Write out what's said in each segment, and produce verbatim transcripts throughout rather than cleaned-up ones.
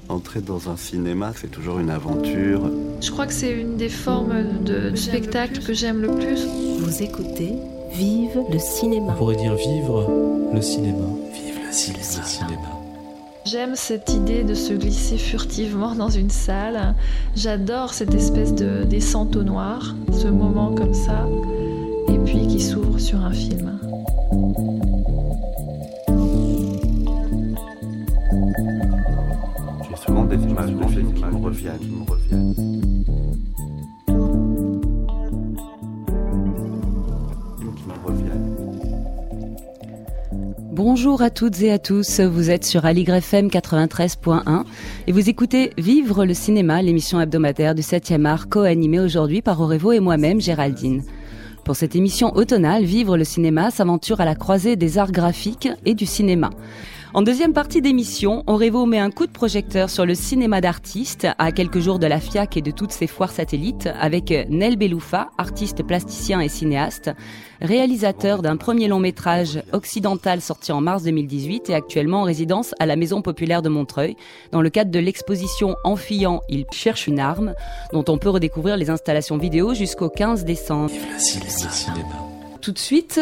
Entrer dans un cinéma, c'est toujours une aventure. Je crois que c'est une des formes de spectacle que j'aime le plus. Vous écoutez Vive le cinéma. On pourrait dire vivre le cinéma. Vive le cinéma. Le cinéma. J'aime cette idée de se glisser furtivement dans une salle. J'adore cette espèce de descente au noir, ce moment comme ça, et puis qui s'ouvre sur un film. J'ai souvent des images de films qui me reviennent, qui me reviennent. Qui me reviennent. Bonjour à toutes et à tous, vous êtes sur Aligre F M quatre-vingt-treize point un et vous écoutez Vivre le cinéma, l'émission hebdomadaire du septième art co-animée aujourd'hui par Orevo et moi-même Géraldine. Pour cette émission automnale, Vivre le cinéma s'aventure à la croisée des arts graphiques et du cinéma. En deuxième partie d'émission, Orevo met un coup de projecteur sur le cinéma d'artistes à quelques jours de la F I A C et de toutes ses foires satellites avec Neil Beloufa, artiste plasticien et cinéaste, réalisateur d'un premier long métrage occidental sorti en mars deux mille dix-huit et actuellement en résidence à la Maison populaire de Montreuil dans le cadre de l'exposition En fuyant, il cherche une arme dont on peut redécouvrir les installations vidéo jusqu'au quinze décembre. Vive le cinéma. Le cinéma. Tout de suite,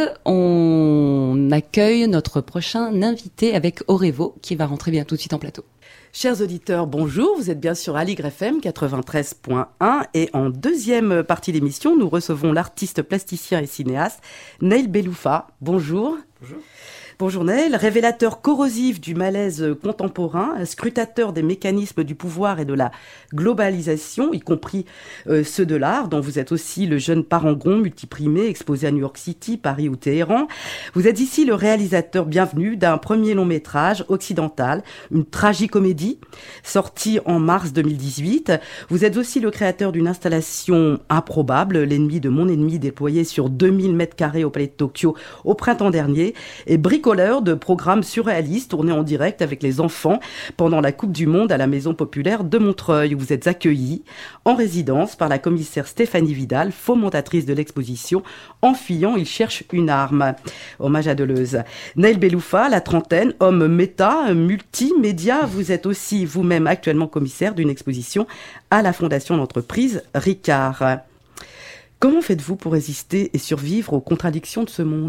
on accueille notre prochain invité avec Orevo qui va rentrer bien tout de suite en plateau. Chers auditeurs, bonjour, vous êtes bien sur Aligre F M quatre-vingt-treize point un et en deuxième partie d'émission, nous recevons l'artiste plasticien et cinéaste Neil Beloufa. Bonjour. Bonjour. Bonjour Neil, révélateur corrosif du malaise contemporain, scrutateur des mécanismes du pouvoir et de la globalisation, y compris euh, ceux de l'art, dont vous êtes aussi le jeune parangon multiprimé, exposé à New York City, Paris ou Téhéran. Vous êtes ici le réalisateur bienvenu d'un premier long métrage occidental, une tragicomédie, sortie en mars deux mille dix-huit. Vous êtes aussi le créateur d'une installation improbable, L'ennemi de mon ennemi, déployée sur deux mille mètres carrés au Palais de Tokyo au printemps dernier, et bricoleur de programmes surréalistes tournés en direct avec les enfants pendant la Coupe du Monde à la Maison populaire de Montreuil, où vous êtes accueillis en résidence par la commissaire Stéphanie Vidal, fomentatrice de l'exposition En fuyant, il cherche une arme. Hommage à Deleuze. Neil Beloufa, la trentaine, homme méta, multimédia, vous êtes aussi vous-même actuellement commissaire d'une exposition à la fondation d'entreprise Ricard. Comment faites-vous pour résister et survivre aux contradictions de ce monde ?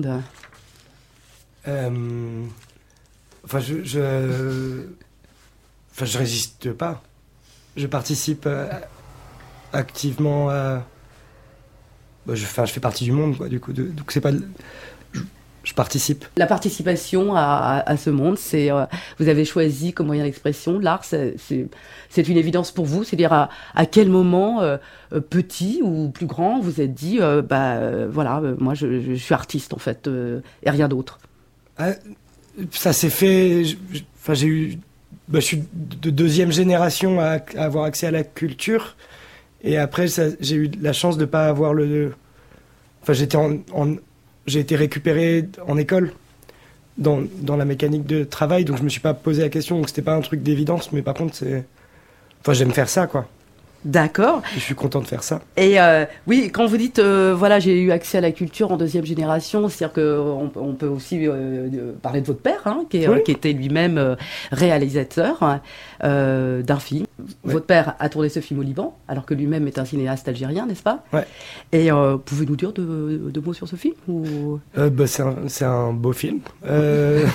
Euh, enfin, je, je, enfin, je résiste pas. Je participe euh, activement à. Bah, je, enfin, je fais partie du monde, quoi. Du coup, de, donc c'est pas. Je, je participe. La participation à, à, à ce monde, c'est. Euh, vous avez choisi comme moyen d'expression l'art. C'est, c'est, c'est une évidence pour vous. C'est-à-dire à, à quel moment, euh, petit ou plus grand, vous êtes dit, euh, bah euh, voilà, euh, moi je, je suis artiste en fait, euh, et rien d'autre. Ah, ça s'est fait. Je, je, enfin, j'ai eu. Bah, je suis de deuxième génération à, à avoir accès à la culture, et après, ça, j'ai eu la chance de pas avoir le. Enfin, j'étais en, en, j'ai été récupéré en école dans dans la mécanique de travail, donc je me suis pas posé la question. Donc c'était pas un truc d'évidence, mais par contre, c'est. Enfin, j'aime faire ça, quoi. D'accord. Je suis content de faire ça. Et euh, oui, quand vous dites, euh, voilà, j'ai eu accès à la culture en deuxième génération, c'est-à-dire qu'on on peut aussi euh, parler de votre père, hein, qui, est, oui. qui était lui-même euh, réalisateur euh, d'un film. Oui. Votre père a tourné ce film au Liban, alors que lui-même est un cinéaste algérien, n'est-ce pas ? Ouais. Et euh, pouvez-nous dire deux, deux mots sur ce film ou... euh, bah, c'est, un, c'est un beau film. Euh...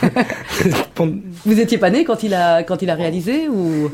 Vous étiez pas né quand il a, quand il a réalisé ou...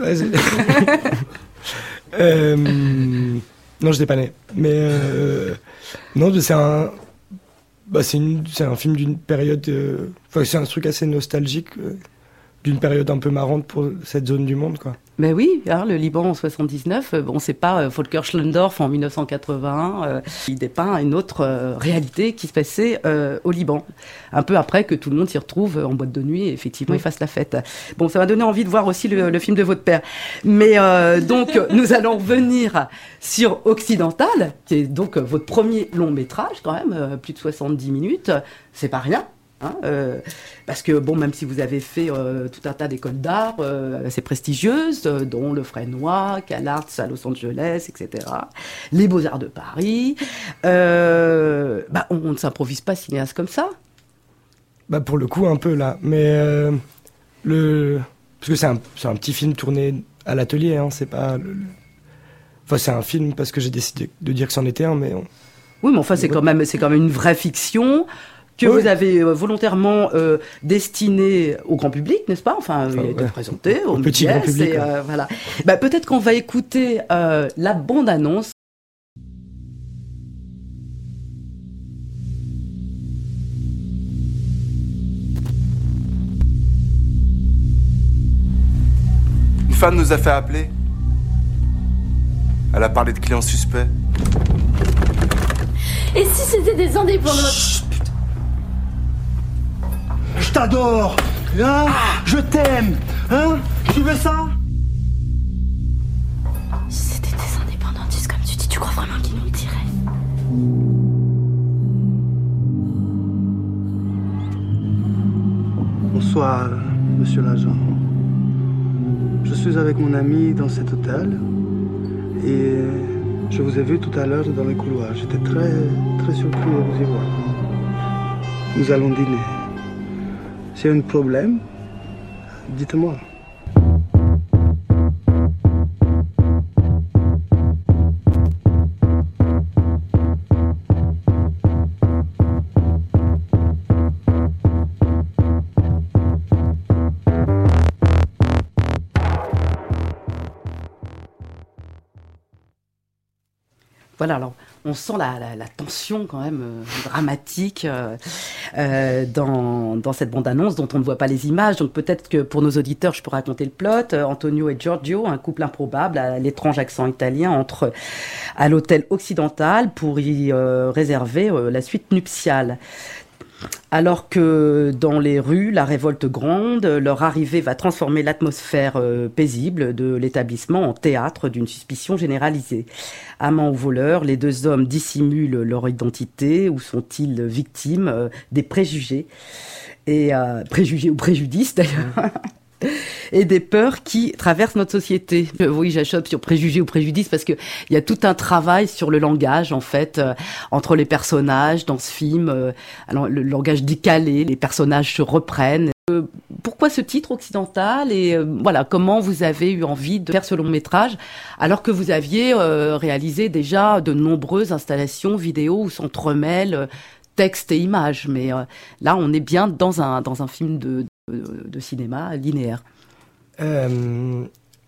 Euh, non, je n'étais pas né. Mais euh, non, c'est un, bah, c'est, une, c'est un film d'une période. Euh, enfin, c'est un truc assez nostalgique, euh, d'une période un peu marrante pour cette zone du monde, quoi. Ben oui, hein, le Liban en soixante-dix-neuf, bon, c'est pas euh, Volker Schlendorf en dix-neuf cent quatre-vingt-un, euh, il dépeint une autre euh, réalité qui se passait euh, au Liban. Un peu après que tout le monde s'y retrouve en boîte de nuit et effectivement, mmh. ils fassent la fête. Bon, ça m'a donné envie de voir aussi le, le film de votre père. Mais euh, donc, nous allons revenir sur Occidental, qui est donc votre premier long métrage quand même, euh, plus de soixante-dix minutes, c'est pas rien. Hein, euh, parce que bon, même si vous avez fait euh, tout un tas d'écoles d'art euh, assez prestigieuses, euh, dont le Fresnoy, CalArts à Los Angeles, et cetera, les Beaux-Arts de Paris, euh, bah, on, on ne s'improvise pas cinéaste comme ça. Bah pour le coup un peu là, mais euh, le parce que c'est un, c'est un petit film tourné à l'atelier. Hein, c'est pas. Le... Enfin, c'est un film parce que j'ai décidé de dire que c'en était un, mais. On... Oui, mais enfin, c'est quand même, c'est quand même une vraie fiction que oui. vous avez volontairement euh, destinée au grand public, n'est-ce pas? Enfin, il a été ouais. présenté au, au petit grand public. Et, euh, voilà. Bah, peut-être qu'on va écouter euh, la bande-annonce. Une femme nous a fait appeler. Elle a parlé de clients suspects. Et si c'était des indépendants? Chut, putain. Je t'adore, hein? Ah. Je t'aime, hein? Tu veux ça? Si c'était des indépendantistes comme tu dis, tu crois vraiment qu'ils nous le diraient? Bonsoir, monsieur l'agent. Je suis avec mon ami dans cet hôtel et je vous ai vu tout à l'heure dans les couloirs. J'étais très, très surpris de vous y voir. Nous allons dîner. S'il y a un problème, dites-moi. Voilà, alors on sent la, la, la tension quand même euh, dramatique euh, euh, dans, dans cette bande-annonce dont on ne voit pas les images. Donc peut-être que pour nos auditeurs, je peux raconter le plot. Euh, Antonio et Giorgio, un couple improbable à l'étrange accent italien, entrent à l'hôtel Occidental pour y euh, réserver euh, la suite nuptiale. Alors que dans les rues, la révolte gronde, leur arrivée va transformer l'atmosphère euh, paisible de l'établissement en théâtre d'une suspicion généralisée. Amants ou voleurs, les deux hommes dissimulent leur identité ou sont-ils victimes euh, des préjugés et euh, préjugés ou préjudices d'ailleurs. Et des peurs qui traversent notre société. Oui, j'achoppe sur préjugés ou préjudices parce que il y a tout un travail sur le langage en fait euh, entre les personnages dans ce film. Euh, alors le langage décalé, les personnages se reprennent. Euh, pourquoi ce titre Occidental et euh, voilà comment vous avez eu envie de faire ce long métrage alors que vous aviez euh, réalisé déjà de nombreuses installations vidéo où s'entremêlent euh, texte et images. Mais euh, là, on est bien dans un dans un film de de, de cinéma linéaire. Euh,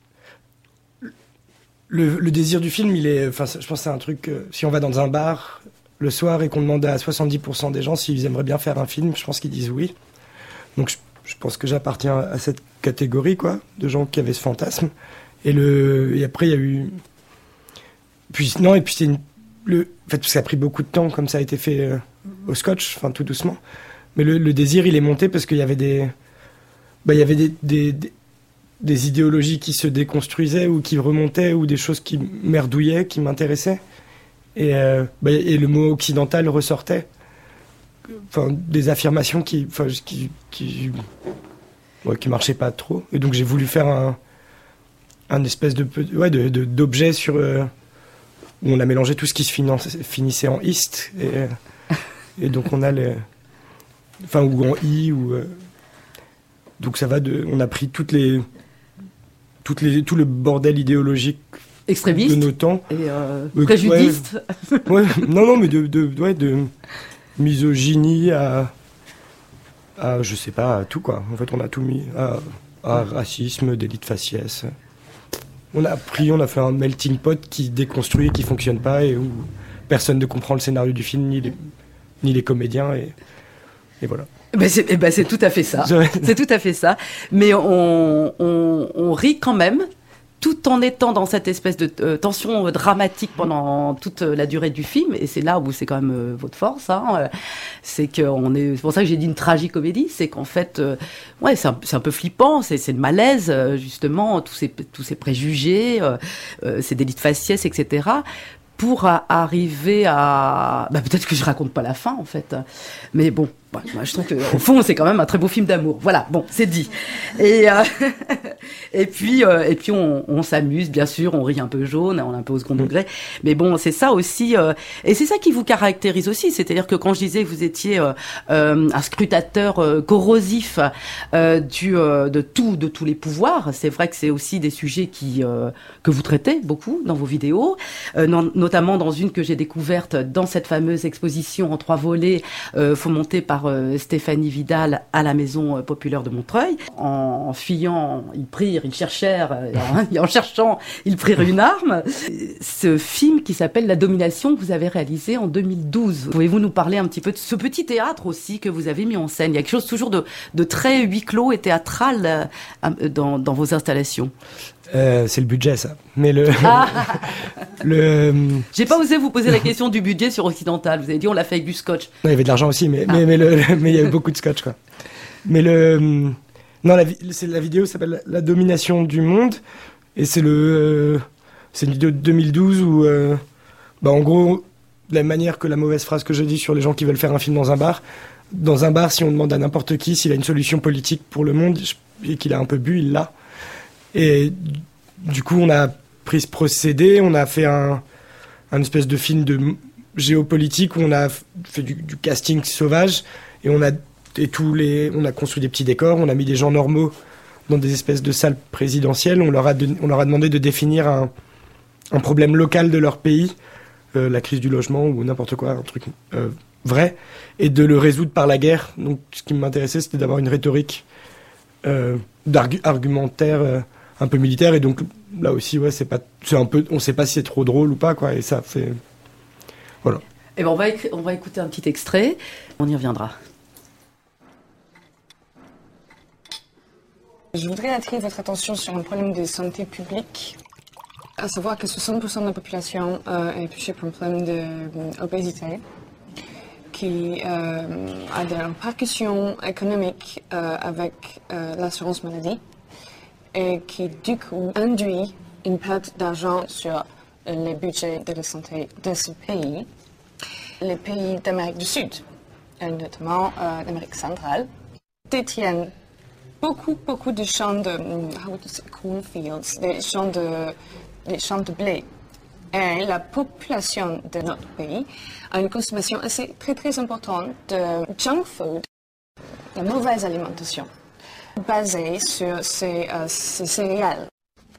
le, le désir du film, il est, enfin, je pense que c'est un truc. Euh, si on va dans un bar le soir et qu'on demande à soixante-dix pour cent des gens s'ils aimeraient bien faire un film, je pense qu'ils disent oui. Donc je, je pense que j'appartiens à cette catégorie, quoi, de gens qui avaient ce fantasme. Et le, et après il y a eu, puis non, et puis c'est une, le, en fait, ça a pris beaucoup de temps, comme ça a été fait euh, au Scotch, enfin tout doucement. Mais le, le désir, il est monté parce qu'il y avait des, bah, il y avait des, des, des, des idéologies qui se déconstruisaient ou qui remontaient ou des choses qui merdouillaient, qui m'intéressaient. Et, euh, bah, et le mot occidental ressortait. Enfin, des affirmations qui, enfin, qui, qui, ouais, qui marchaient pas trop. Et donc j'ai voulu faire un, un espèce de, ouais, de, de d'objet sur euh, où on a mélangé tout ce qui se finance, finissait en ist et, et donc on a les, enfin ou en i ou euh, donc ça va de, on a pris toutes les, toutes les, tout le bordel idéologique extrémiste de nos temps et euh, préjudiste. Ouais, ouais, non non mais de, de, ouais, de misogynie à, à, je sais pas, à tout quoi. En fait, on a tout mis à, à racisme, délit de faciès. On a pris, on a fait un melting pot qui déconstruit, qui fonctionne pas et où personne ne comprend le scénario du film ni les, ni les comédiens et, et voilà. Ben c'est, ben c'est tout à fait ça. C'est tout à fait ça. Mais on, on, on rit quand même, tout en étant dans cette espèce de euh, tension dramatique pendant toute la durée du film. Et c'est là où c'est quand même euh, votre force. Hein. C'est que on est. C'est pour ça que j'ai dit une tragicomédie. C'est qu'en fait, euh, ouais, c'est un, c'est un peu flippant. C'est, c'est le malaise, justement, tous ces, tous ces préjugés, euh, euh, ces délits de faciès, et cetera. Pour a, arriver à... Bah, peut-être que je raconte pas la fin, en fait. Mais bon, bah, moi, je trouve qu'au fond, c'est quand même un très beau film d'amour. Voilà, bon, c'est dit. Et, euh, Et puis, euh, et puis on, on s'amuse, bien sûr, on rit un peu jaune, on est un peu au second degré. Mais bon, c'est ça aussi, euh, et c'est ça qui vous caractérise aussi. C'est-à-dire que quand je disais que vous étiez euh, euh, un scrutateur euh, corrosif euh, du, euh, de tout, de tous les pouvoirs, c'est vrai que c'est aussi des sujets qui euh, que vous traitez beaucoup dans vos vidéos, euh, non, notamment dans une que j'ai découverte dans cette fameuse exposition en trois volets euh, fomentée par euh, Stéphanie Vidal à la Maison populaire de Montreuil. En, en fuyant, ils prirent, ils cherchèrent, et en, en cherchant, ils prirent une arme. Ce film qui s'appelle La Domination que vous avez réalisé en deux mille douze. Pouvez-vous nous parler un petit peu de ce petit théâtre aussi que vous avez mis en scène? Il y a quelque chose toujours de, de très huis clos et théâtral euh, dans, dans vos installations. Euh, c'est le budget, ça. Mais le, ah. le. J'ai pas osé vous poser la question du budget sur Occidental. Vous avez dit on l'a fait avec du scotch. Non, il y avait de l'argent aussi, mais ah. mais mais, le, mais il y avait beaucoup de scotch, quoi. Mais le non, la c'est la vidéo s'appelle La Domination du monde et c'est le euh, c'est une vidéo de deux mille douze où euh, bah en gros de la manière que la mauvaise phrase que je dis sur les gens qui veulent faire un film dans un bar. Dans un bar, si on demande à n'importe qui s'il a une solution politique pour le monde et qu'il a un peu bu, il l'a. Et du coup, on a pris ce procédé, on a fait un, un espèce de film de géopolitique où on a fait du, du casting sauvage et on a, et tous les, on a construit des petits décors, on a mis des gens normaux dans des espèces de salles présidentielles, on leur a, de, on leur a demandé de définir un, un problème local de leur pays, euh, la crise du logement ou n'importe quoi, un truc euh, vrai, et de le résoudre par la guerre. Donc ce qui m'intéressait, c'était d'avoir une rhétorique euh, argumentaire euh, un peu militaire, et donc là aussi ouais c'est pas c'est un peu on sait pas si c'est trop drôle ou pas quoi, et ça fait voilà. Et ben on va éc- on va écouter un petit extrait, on y reviendra. Je voudrais attirer votre attention sur un problème de santé publique, à savoir que soixante pour cent de la population euh, est touchée par un problème d'obésité qui euh, a des répercussions économiques euh, avec euh, l'assurance maladie, et qui, du coup, induit une perte d'argent sur les budgets de la santé de ce pays. Les pays d'Amérique du Sud, et notamment euh, d'Amérique centrale, détiennent beaucoup, beaucoup de champs de how would you say, cornfields, des champs de, des champs de blé. Et la population de notre pays a une consommation assez très, très importante de junk food, de mauvaise alimentation, basée sur ces, euh, ces céréales.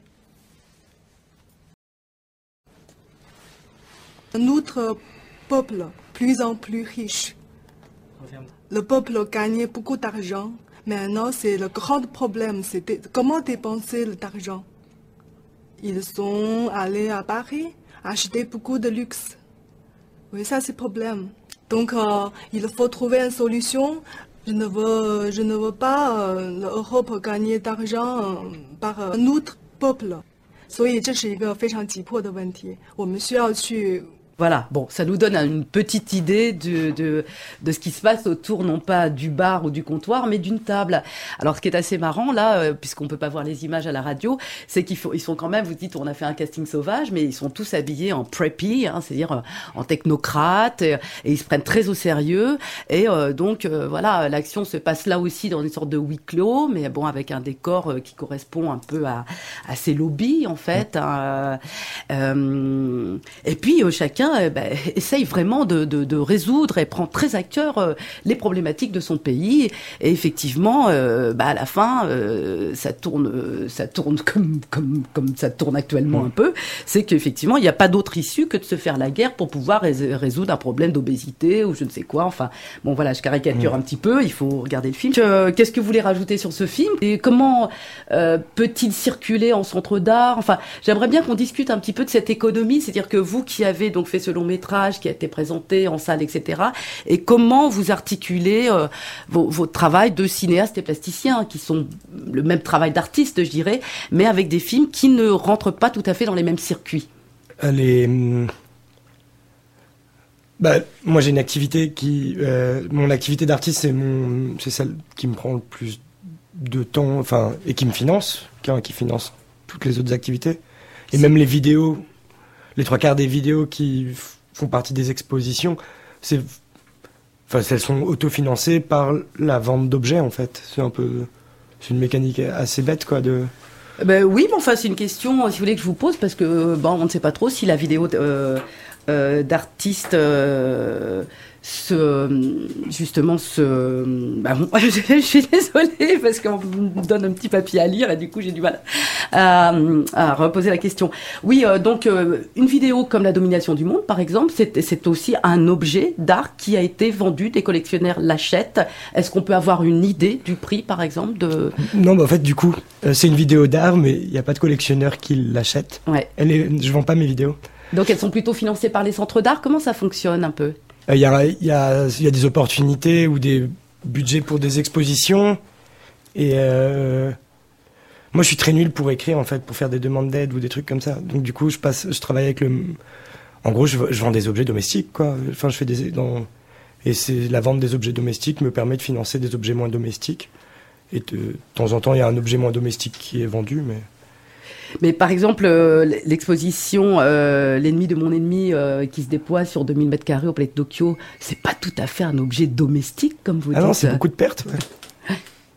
Notre peuple, plus en plus riche. Le peuple gagnait beaucoup d'argent. Maintenant, c'est le grand problème. C'était comment dépenser l'argent. Ils sont allés à Paris acheter beaucoup de luxe. Oui, ça c'est le problème. Donc, euh, il faut trouver une solution. Je ne veux, je ne veux pas euh, l'Europe gagner d'argent euh, par euh, notre peuple. 所以这是一个非常急迫的问题，我们需要去 Voilà, bon, ça nous donne une petite idée de, de, de ce qui se passe autour, non pas du bar ou du comptoir, mais d'une table. Alors, ce qui est assez marrant, là, euh, puisqu'on peut pas voir les images à la radio, c'est qu'ils faut, ils sont quand même, vous dites, on a fait un casting sauvage, mais ils sont tous habillés en preppy, hein, c'est-à-dire euh, en technocrate, et, et ils se prennent très au sérieux. Et euh, donc, euh, voilà, l'action se passe là aussi dans une sorte de huis clos, mais bon, avec un décor euh, qui correspond un peu à, à ces lobbies, en fait. Hein, euh, et puis, euh, chacun Euh, bah, essaye vraiment de, de, de résoudre et prend très à cœur euh, les problématiques de son pays. Et effectivement, euh, bah, à la fin, euh, ça tourne, ça tourne comme, comme, comme ça tourne actuellement un peu. C'est qu'effectivement, il n'y a pas d'autre issue que de se faire la guerre pour pouvoir rés- résoudre un problème d'obésité ou je ne sais quoi. Enfin, bon, voilà, je caricature un petit peu. Il faut regarder le film. Euh, qu'est-ce que vous voulez rajouter sur ce film et comment euh, peut-il circuler en centre d'art? Enfin, j'aimerais bien qu'on discute un petit peu de cette économie, c'est-à-dire que vous qui avez donc fait ce long métrage qui a été présenté en salle, et cetera. Et comment vous articulez euh, vos, votre travail de cinéaste et plasticien, qui sont le même travail d'artiste, je dirais, mais avec des films qui ne rentrent pas tout à fait dans les mêmes circuits. Les... Bah, moi, j'ai une activité qui... Euh, mon activité d'artiste, c'est, mon, c'est celle qui me prend le plus de temps, enfin, et qui me finance, qui, qui finance toutes les autres activités. Et même les vidéos... Les trois quarts des vidéos qui f- font partie des expositions, c'est, enfin, elles sont autofinancées par la vente d'objets, en fait. C'est un peu, c'est une mécanique assez bête, quoi, de, Ben oui, mais enfin c'est une question, si vous voulez que je vous pose, parce que bon, on ne sait pas trop si la vidéo euh, euh, d'artistes euh, se, justement se. Ben bon, je suis désolée parce qu'on me donne un petit papier à lire et du coup j'ai du mal à, à reposer la question. Oui, euh, donc euh, une vidéo comme La Domination du Monde, par exemple, c'est, c'est aussi un objet d'art qui a été vendu, des collectionneurs l'achètent. Est-ce qu'on peut avoir une idée du prix, par exemple de... Non, bah en fait, du coup, euh, c'est une vidéo d'art, mais il n'y a pas de collectionneur qui l'achète. Ouais. Elle est, je vends pas mes vidéos. Donc elles sont plutôt financées par les centres d'art. Comment ça fonctionne un peu ? Il y a, y, a, y a des opportunités ou des budgets pour des expositions. Et euh, moi, je suis très nul pour écrire, en fait, pour faire des demandes d'aide ou des trucs comme ça. Donc, du coup, je passe, je travaille avec le... En gros, je, je vends des objets domestiques, quoi. Enfin, je fais des... Dans... Et c'est, la vente des objets domestiques me permet de financer des objets moins domestiques. Et de, de temps en temps, il y a un objet moins domestique qui est vendu, mais... Mais par exemple, euh, l'exposition euh, L'ennemi de mon ennemi euh, qui se déploie sur deux mille mètres carrés au Palais de Tokyo, c'est pas tout à fait un objet domestique, comme vous ah dites. Ah non, c'est beaucoup de pertes. Ouais.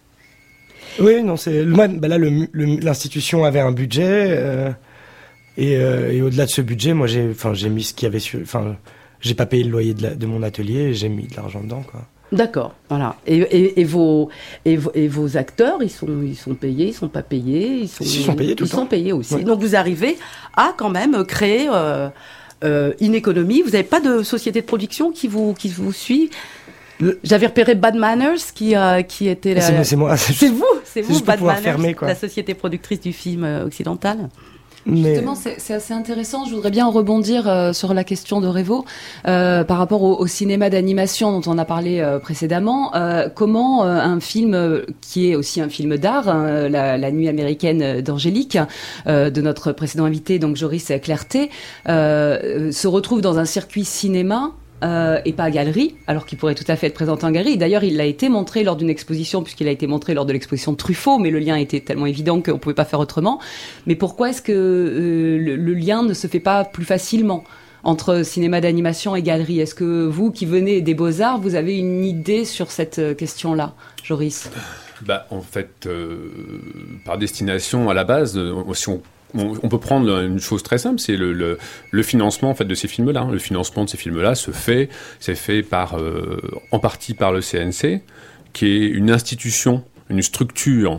Oui, non, c'est... Moi, bah là, le, le, l'institution avait un budget, euh, et, euh, et au-delà de ce budget, moi, j'ai, j'ai mis ce qu'il y avait sur... Enfin, j'ai pas payé le loyer de, la, de mon atelier, et j'ai mis de l'argent dedans, quoi. D'accord, voilà. Et, et, et, vos, et, vos, et vos acteurs, ils sont, ils sont payés, ils sont pas payés, ils sont, ils sont payés tout ils le temps. sont payés aussi. Ouais. Donc vous arrivez à quand même créer euh, euh, une économie. Vous n'avez pas de société de production qui vous, qui vous suit. Le... J'avais repéré Bad Manners qui, euh, qui était. La... C'est, c'est moi. C'est vous, c'est, c'est vous, Bad Manners, fermer, la société productrice du film occidental. Mais... Justement, c'est, c'est assez intéressant. Je voudrais bien rebondir euh, sur la question de Révo euh, par rapport au, au cinéma d'animation dont on a parlé euh, précédemment. Euh, comment euh, un film euh, qui est aussi un film d'art, hein, la, la Nuit américaine d'Angélique, euh, de notre précédent invité, donc Joris Clerté, euh, se retrouve dans un circuit cinéma Euh, et pas à galerie, alors qu'il pourrait tout à fait être présenté en galerie. D'ailleurs, il a été montré lors d'une exposition, puisqu'il a été montré lors de l'exposition Truffaut, mais le lien était tellement évident qu'on ne pouvait pas faire autrement. Mais pourquoi est-ce que euh, le, le lien ne se fait pas plus facilement entre cinéma d'animation et galerie ? Est-ce que vous, qui venez des Beaux-Arts, vous avez une idée sur cette question-là, Joris ? Bah, en fait, euh, par destination, à la base, si on On, on peut prendre une chose très simple, c'est le, le, le financement en fait de ces films-là. Le financement de ces films-là se fait, c'est fait par, euh, en partie par le C N C, qui est une institution, une structure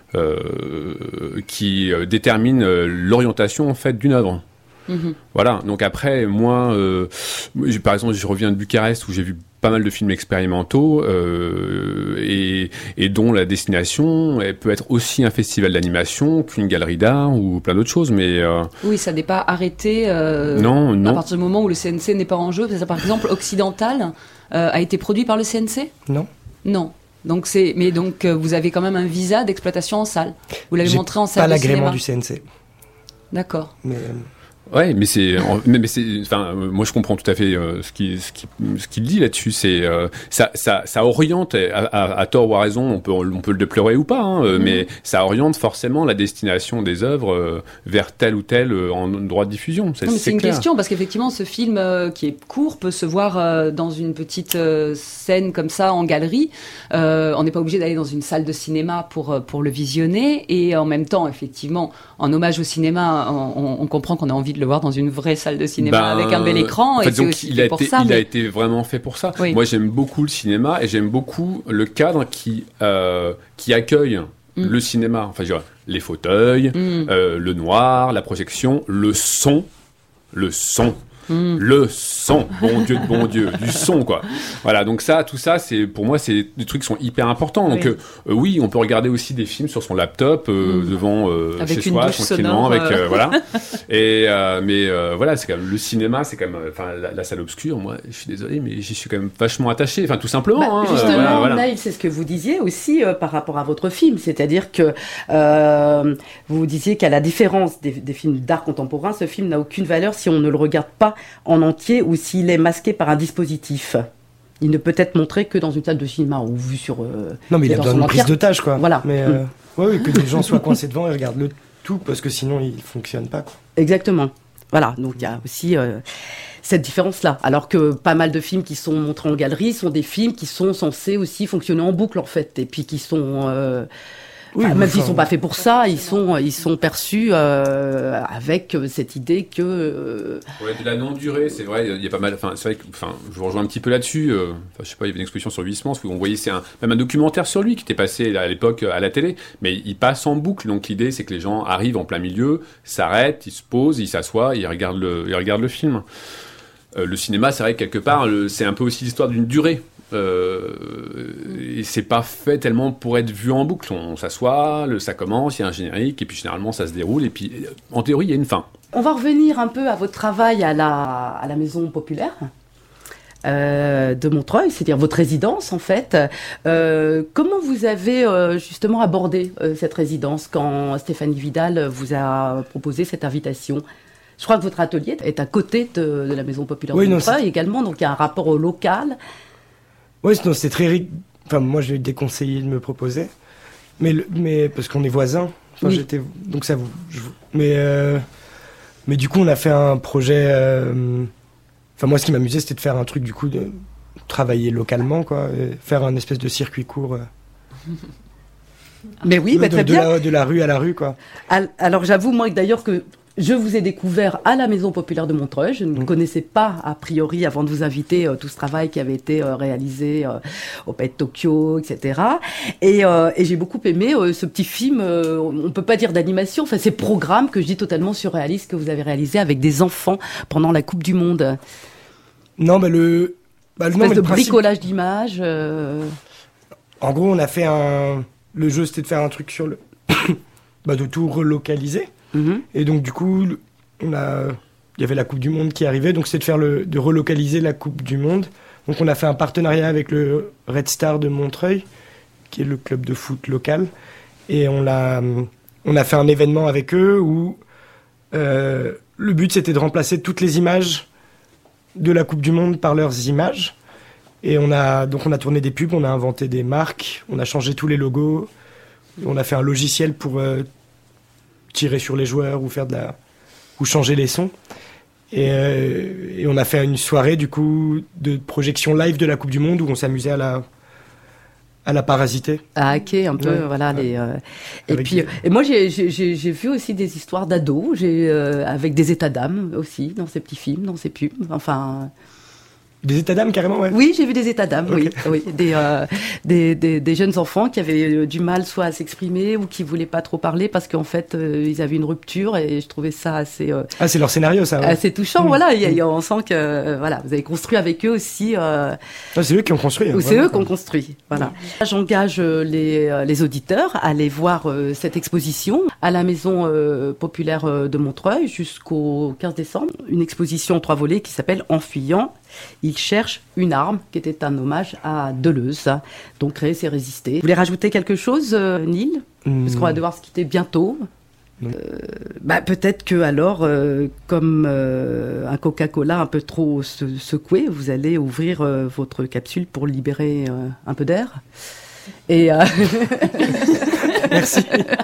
euh, qui euh, détermine euh, l'orientation en fait d'une œuvre. Mmh. Voilà. Donc après, moi, euh, par exemple, je reviens de Bucarest où j'ai vu pas mal de films expérimentaux euh, et, et dont la destination elle peut être aussi un festival d'animation qu'une galerie d'art ou plein d'autres choses. Mais euh, oui, ça n'est pas arrêté. Euh, non, non. À partir du moment où le C N C n'est pas en jeu, par exemple, Occidental euh, a été produit par le C N C ? Non. Non. Donc c'est, mais donc euh, vous avez quand même un visa d'exploitation en salle. Vous l'avez J'ai montré en salle pas de l'agrément cinéma. du C N C. D'accord. Mais euh... Ouais, mais c'est, mais, mais c'est, enfin, moi je comprends tout à fait euh, ce qu'il, ce qu'il, ce qu'il dit là-dessus. C'est, euh, ça, ça, ça oriente à, à, à tort ou à raison. On peut, on peut le déplorer ou pas, hein, mmh. mais ça oriente forcément la destination des œuvres euh, vers tel ou tel euh, en droit de diffusion. C'est, non, mais c'est, c'est une clair. question parce qu'effectivement, ce film euh, qui est court peut se voir euh, dans une petite euh, scène comme ça en galerie. Euh, on n'est pas obligé d'aller dans une salle de cinéma pour pour le visionner. Et en même temps, effectivement, en hommage au cinéma, on, on comprend qu'on a envie de le voir dans une vraie salle de cinéma ben, avec un bel écran. En fait, et c'est donc, aussi il, a pour été, ça, il mais... a été vraiment fait pour ça. Oui. Moi, j'aime beaucoup le cinéma et j'aime beaucoup le cadre qui, euh, qui accueille mm. le cinéma. Enfin, je dirais, les fauteuils, mm. euh, le noir, la projection, le son. Le son. Mmh. Le son, bon Dieu de bon Dieu, du son quoi. Voilà, donc ça, tout ça, c'est pour moi, c'est des trucs qui sont hyper importants. Donc oui, euh, euh, oui on peut regarder aussi des films sur son laptop euh, mmh. devant euh, avec chez une soi, douche tranquillement, sonore, avec euh, euh... voilà. Et euh, mais euh, voilà, c'est quand même le cinéma, c'est quand même, enfin la, la salle obscure. Moi, je suis désolé, mais j'y suis quand même vachement attaché. Enfin, tout simplement. Bah, hein, justement, euh, voilà, voilà. Naïl, c'est ce que vous disiez aussi euh, par rapport à votre film, c'est-à-dire que euh, vous disiez qu'à la différence des, des films d'art contemporain, ce film n'a aucune valeur si on ne le regarde pas en entier ou s'il est masqué par un dispositif. Il ne peut être montré que dans une salle de cinéma ou vu sur... Euh, non, mais il a besoin d'une prise d'otage, quoi. Voilà. Mais euh, mm. ouais, oui, que les gens soient coincés devant et regardent le tout, parce que sinon, il ne fonctionne pas, quoi. Exactement. Voilà, donc il y a aussi euh, cette différence-là. Alors que pas mal de films qui sont montrés en galerie sont des films qui sont censés aussi fonctionner en boucle, en fait, et puis qui sont... Euh, Oui, enfin, même s'ils sont pas faits pour ça, ils sont, ils sont perçus euh, avec cette idée que. Euh... Ouais, de la non-durée, c'est vrai. Il y a pas mal. Enfin, c'est vrai que, enfin, je vous rejoins un petit peu là-dessus. Euh, enfin, je sais pas, il y avait une exposition sur Huysmans où on voyait, c'est un, même un documentaire sur lui qui était passé à l'époque à la télé, mais il passe en boucle. Donc l'idée, c'est que les gens arrivent en plein milieu, s'arrêtent, ils se posent, ils s'assoient, ils regardent le, ils regardent le film. Euh, le cinéma, c'est vrai que quelque part, le, c'est un peu aussi l'histoire d'une durée. Euh, et c'est pas fait tellement pour être vu en boucle. On s'assoit, le, ça commence, il y a un générique, et puis généralement ça se déroule, et puis en théorie il y a une fin. On va revenir un peu à votre travail à la, à la Maison Populaire euh, de Montreuil, c'est-à-dire votre résidence en fait. Euh, comment vous avez euh, justement abordé euh, cette résidence quand Stéphanie Vidal vous a proposé cette invitation ? Je crois que votre atelier est à côté de, de la Maison Populaire oui, de Montreuil non, également, donc il y a un rapport au local. Oui, c'est très... Enfin, moi, je lui ai déconseillé de me proposer, mais, le, mais parce qu'on est voisins. Enfin, oui. j'étais... Donc ça vous... Je, mais, euh, mais du coup, on a fait un projet... Euh, enfin, moi, ce qui m'amusait, c'était de faire un truc, du coup, de travailler localement, quoi. Faire un espèce de circuit court. Euh, mais oui, de, mais très de, bien. De la, de la rue à la rue, quoi. Alors, j'avoue, moi, d'ailleurs, que... Je vous ai découvert à la Maison Populaire de Montreuil. Je ne mmh. connaissais pas, a priori, avant de vous inviter, euh, tout ce travail qui avait été euh, réalisé euh, au Palais de Tokyo, et cetera. Et, euh, et j'ai beaucoup aimé euh, ce petit film, euh, on ne peut pas dire d'animation, enfin ces programmes que je dis totalement surréalistes que vous avez réalisés avec des enfants pendant la Coupe du Monde. Non, mais le... Bah, Une non, espèce mais de le principe... bricolage d'images. Euh... En gros, on a fait un... Le jeu, c'était de faire un truc sur le... bah, de tout relocaliser. Mmh. Et donc du coup, on a, il y avait la Coupe du Monde qui arrivait, donc c'est de faire le, de relocaliser la Coupe du Monde. Donc on a fait un partenariat avec le Red Star de Montreuil, qui est le club de foot local, et on a, on a fait un événement avec eux où euh, le but c'était de remplacer toutes les images de la Coupe du Monde par leurs images. Et on a donc on a tourné des pubs, on a inventé des marques, on a changé tous les logos, on a fait un logiciel pour euh, tirer sur les joueurs ou faire de la ou changer les sons et, euh, et on a fait une soirée du coup de projection live de la Coupe du Monde où on s'amusait à la à la parasiter, à hacker un peu ouais, voilà ouais. les euh... et puis des... et moi j'ai j'ai j'ai vu aussi des histoires d'ados, j'ai euh, avec des états d'âme aussi dans ces petits films, dans ces pubs, enfin des états d'âme carrément, ouais. Oui, j'ai vu des états d'âme, okay. oui, oui, des, euh, des, des des jeunes enfants qui avaient du mal soit à s'exprimer ou qui voulaient pas trop parler parce qu'en fait euh, ils avaient une rupture et je trouvais ça assez. Euh, ah, c'est leur scénario, ça. Ouais. Assez touchant, mmh. voilà. Y a, y a, on sent que euh, voilà, vous avez construit avec eux aussi. Euh, ah, c'est eux qui ont construit. Hein, c'est eux qui ont construit, voilà. Mmh. J'engage les les auditeurs à aller voir euh, cette exposition à la Maison euh, Populaire de Montreuil jusqu'au quinze décembre. Une exposition en trois volets qui s'appelle En fuyant. Il cherche une arme, qui était un hommage à Deleuze. Donc créer, c'est résister. Vous voulez rajouter quelque chose, euh, Neil ? mmh. Parce qu'on va devoir se quitter bientôt. Mmh. Euh, bah, peut-être que alors, euh, comme euh, un Coca-Cola un peu trop se- secoué, vous allez ouvrir euh, votre capsule pour libérer euh, un peu d'air. Et euh... Merci.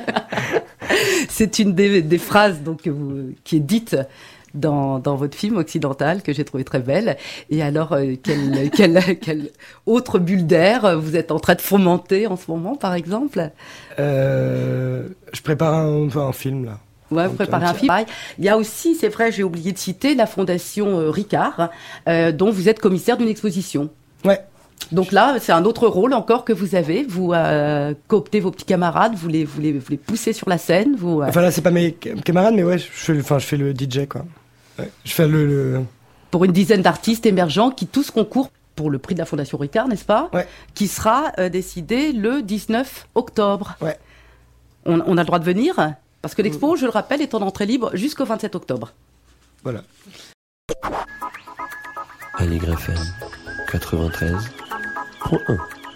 C'est une des, des phrases donc, vous, qui est dite Dans, dans votre film occidental, que j'ai trouvé très belle. Et alors, euh, quelle, quelle, quelle autre bulle d'air vous êtes en train de fomenter en ce moment, par exemple ? euh, Je prépare un, un film, là. Ouais, vous préparez un film. Il y a aussi, c'est vrai, j'ai oublié de citer, la Fondation euh, Ricard, euh, dont vous êtes commissaire d'une exposition. Ouais. Donc là, c'est un autre rôle encore que vous avez. Vous euh, cooptez vos petits camarades, vous les, vous les, vous les poussez sur la scène. Vous, euh... Enfin là, c'est pas mes camarades, mais ouais, je fais, enfin, je fais le D J, quoi. Ouais, je fais le, le... Pour une dizaine d'artistes émergents qui tous concourent pour le prix de la Fondation Ricard, n'est-ce pas ? Ouais. Qui sera euh, décidé le dix-neuf octobre. Ouais. On, on a le droit de venir ? Parce que l'expo, je le rappelle, est en entrée libre jusqu'au vingt-sept octobre. Voilà. Aligre F M quatre-vingt-treize point un.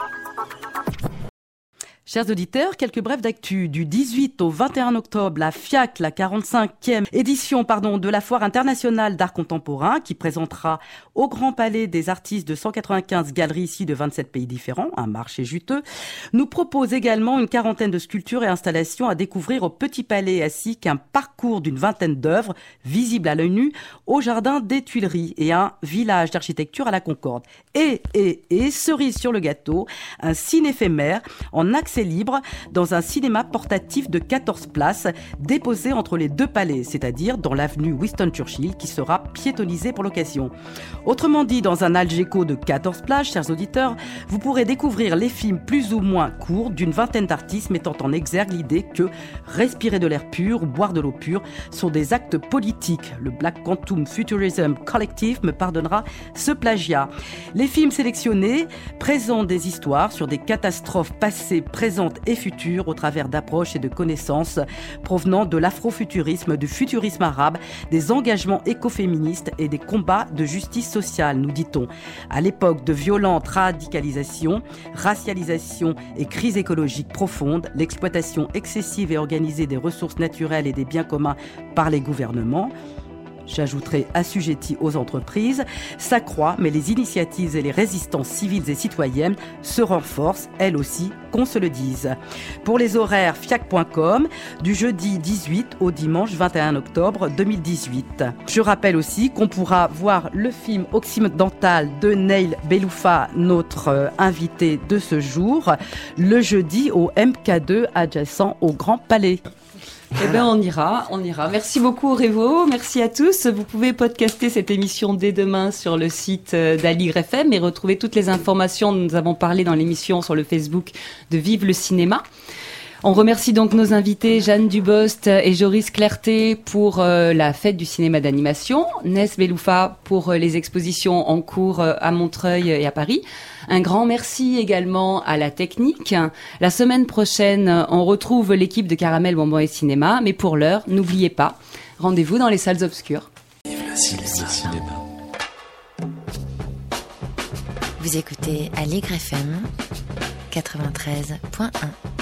Chers auditeurs, quelques brèves d'actu. Du dix-huit au vingt et un octobre, la FIAC, la quarante-cinquième édition pardon, de la Foire internationale d'art contemporain, qui présentera au Grand Palais des artistes de cent quatre-vingt-quinze galeries ici de vingt-sept pays différents, un marché juteux, nous propose également une quarantaine de sculptures et installations à découvrir au Petit Palais, ainsi qu'un parcours d'une vingtaine d'œuvres visibles à l'œil nu au Jardin des Tuileries et un village d'architecture à la Concorde. Et, et, et, cerise sur le gâteau, un ciné éphémère en accès accès libre dans un cinéma portatif de quatorze places déposé entre les deux palais, c'est-à-dire dans l'avenue Winston Churchill qui sera piétonnisée pour l'occasion. Autrement dit, dans un Algeco de quatorze places, chers auditeurs, vous pourrez découvrir les films plus ou moins courts d'une vingtaine d'artistes mettant en exergue l'idée que respirer de l'air pur ou boire de l'eau pure sont des actes politiques. Le Black Quantum Futurism Collective me pardonnera ce plagiat. Les films sélectionnés présentent des histoires sur des catastrophes passées, présentes et futures au travers d'approches et de connaissances provenant de l'afrofuturisme, du futurisme arabe, des engagements écoféministes et des combats de justice sociale, nous dit-on. À l'époque de violentes radicalisations, racialisation et crise écologique profonde, l'exploitation excessive et organisée des ressources naturelles et des biens communs par les gouvernements, j'ajouterai assujettis aux entreprises, s'accroît, mais les initiatives et les résistances civiles et citoyennes se renforcent, elles aussi, qu'on se le dise. Pour les horaires, fiac point com, du jeudi dix-huit au dimanche vingt et un octobre deux mille dix-huit. Je rappelle aussi qu'on pourra voir le film occidental de Neil Beloufa, notre euh, invité de ce jour, le jeudi au M K deux adjacent au Grand Palais. Eh bien, on ira, on ira. Merci beaucoup, Révo. Merci à tous. Vous pouvez podcaster cette émission dès demain sur le site d'Aligre F M et retrouver toutes les informations dont nous avons parlé dans l'émission sur le Facebook de Vive le Cinéma. On remercie donc nos invités Jeanne Dubost et Joris Clerté pour euh, la fête du cinéma d'animation, Ness Beloufa pour euh, les expositions en cours euh, à Montreuil et à Paris. Un grand merci également à la technique. La semaine prochaine, on retrouve l'équipe de Caramel, Bonbon et Cinéma, mais pour l'heure, n'oubliez pas, rendez-vous dans les salles obscures. Vive le cinéma. Vous écoutez Aligre F M quatre-vingt-treize point un.